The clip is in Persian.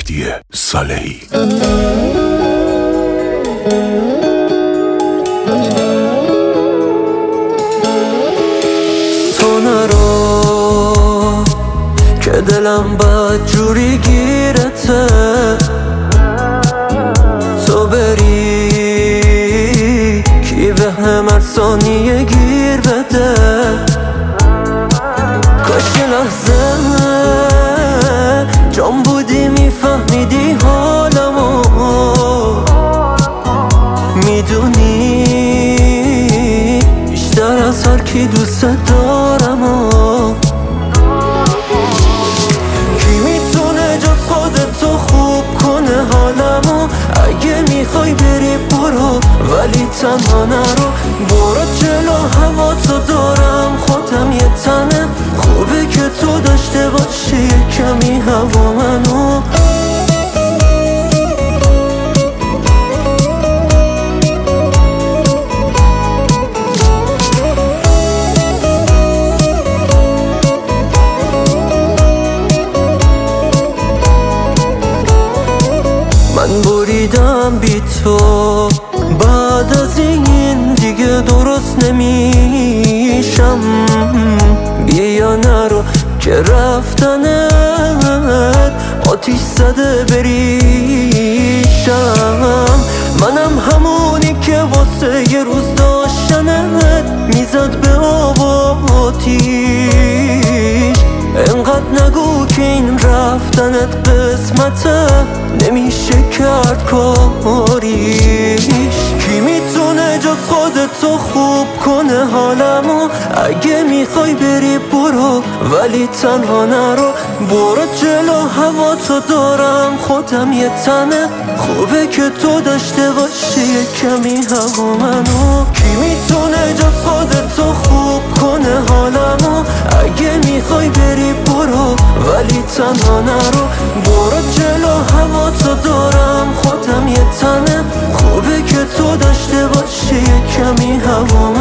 مهدی صالحی. تو نرو که دلم بد جوری گیرته، تو بری کی به هم هر ثانیه گیر بده. کاش یه لحظه جان بودی میفهمیدی حالمو، میدونی بیشتر از هر کی دوست دارم کی میتونه جز خودتو خوب کنه حالمو. اگه میخوای بری برو ولی تنها نرو، برو جلو هوا تو دارم خودم یه تنه. خوبه که تو داشته باشی یه کمی هوا منو. من بریدم بی تو، بعد از این دیگه درست نمیشم. بیا نرو که رفتنت آتیش زده بریشم. منم همونی که واسه یه روز داشتنت میزد به آب و آتیش. انقدر نگو که این رفتنت قسمته، نمیشه کرد کاریش. کی میتونه جز خودتو خوب کنه حالمو. اگه میخوای بری برو ولی تنها نرو، برو جلو هوا تو دارم خودم یه تنه. خوبه که تو داشته باشی یه کمی هوا منو. کی میتونه جز خودتو خوب کنه حالمو. اگه میخوای بری برو ولی تنها نرو، برو جلو هوا تو دارم خودم یه تنه. خوبه که تو داشته باشی یه کمی هوا